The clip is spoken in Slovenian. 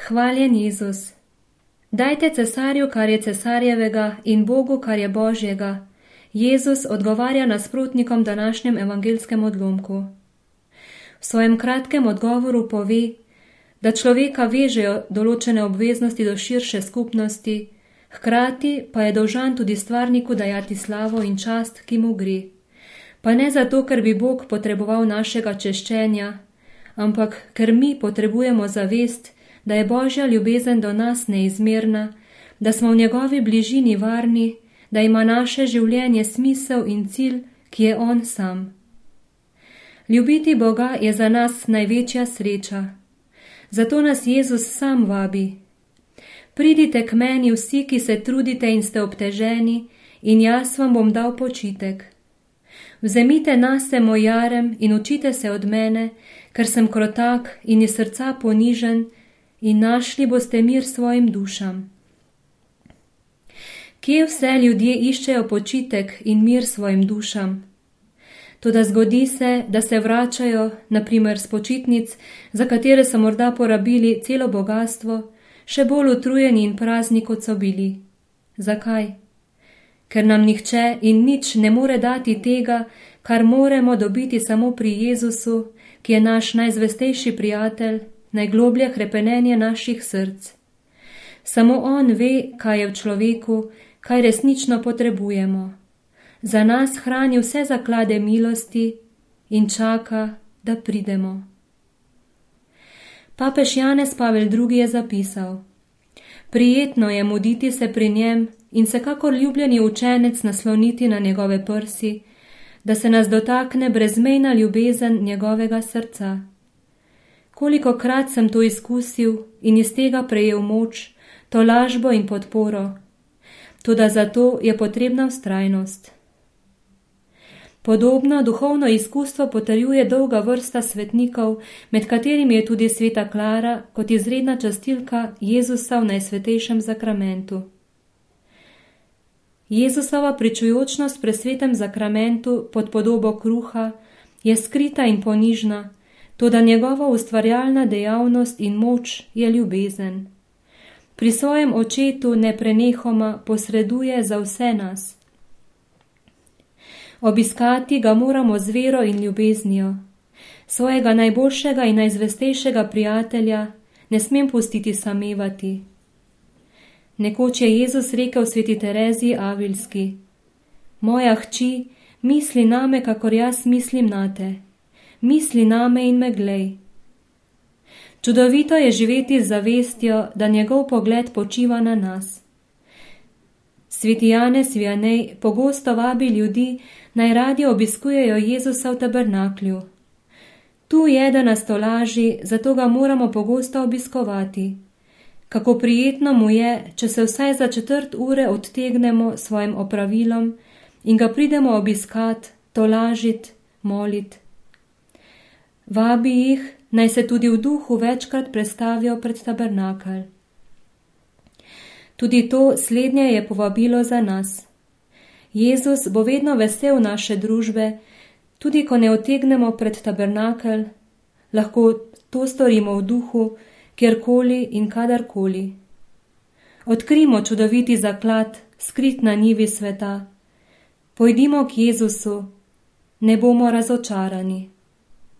Hvaljen Jezus. Dajte cesarju, kar je cesarjevega, in Bogu, kar je Božjega. Jezus odgovarja nasprotnikom današnjem evangelskem odlomku. V svojem kratkem odgovoru pove, da človeka vežejo določene obveznosti do širše skupnosti, hkrati pa je dolžan tudi stvarniku dajati slavo in čast, ki mu gre. Pa ne zato, ker bi Bog potreboval našega češčenja, ampak ker mi potrebujemo zavest, da je Božja ljubezen do nas neizmerna, da smo v njegovi bližini varni, da ima naše življenje smisel in cilj, ki je On sam. Ljubiti Boga je za nas največja sreča. Zato nas Jezus sam vabi. Pridite k meni vsi, ki se trudite in ste obteženi, in jaz vam bom dal počitek. Vzemite nase moj jarem in učite se od mene, ker sem krotak in iz srca ponižen, in našli boste mir svojim dušam. Kje vse ljudje iščejo počitek in mir svojim dušam? Toda zgodi se, da se vračajo, naprimer s počitnic, za katere so morda porabili celo bogastvo, še bolj utrujeni in prazni, kot so bili. Zakaj? Ker nam nihče in nič ne more dati tega, kar moremo dobiti samo pri Jezusu, ki je naš najzvestejši prijatelj, najgloblje hrepenenje naših src. Samo On ve, kaj je v človeku, kaj resnično potrebujemo. Za nas hrani vse zaklade milosti in čaka, da pridemo. Papež Janez Pavel II. Je zapisal: Prijetno je muditi se pri njem in se kakor ljubljeni učenec nasloniti na njegove prsi, da se nas dotakne brezmejna ljubezen njegovega srca. Kolikokrat sem to izkusil in iz tega prejel moč, tolažbo in podporo, toda zato je potrebna vztrajnost. Podobno duhovno izkustvo potrjuje dolga vrsta svetnikov, med katerimi je tudi sveta Klara kot izredna častilka Jezusa v najsvetejšem zakramentu. Jezusova pričujočnost pri svetem zakramentu pod podobo kruha je skrita in ponižna, toda njegova ustvarjalna dejavnost in moč je ljubezen. Pri svojem očetu neprenehoma posreduje za vse nas. Obiskati ga moramo z vero in ljubeznijo. Svojega najboljšega in najzvestejšega prijatelja ne smem pustiti samevati. Nekoč je Jezus rekel sveti Tereziji Avilski: Moja hči, misli name, kakor jaz mislim nate. Misli name in me glej. Čudovito je živeti z zavestjo, da njegov pogled počiva na nas. Sveti Janez Vianney pogosto vabi ljudi, naj radi obiskujejo Jezusa v tabernaklju. Tu je, da nas tolaži, zato ga moramo pogosto obiskovati. Kako prijetno mu je, če se vsaj za 1/4 ure odtegnemo svojim opravilom in ga pridemo obiskat, tolažit, molit. Vabi jih, naj se tudi v duhu večkrat prestavijo pred tabernakelj. Tudi to slednje je povabilo za nas. Jezus bo vedno vesel naše družbe, tudi ko ne otegnemo pred tabernakelj, lahko to storimo v duhu, kjerkoli in kadarkoli. Odkrimo čudoviti zaklad, skrit na njivi sveta. Pojdimo k Jezusu, ne bomo razočarani.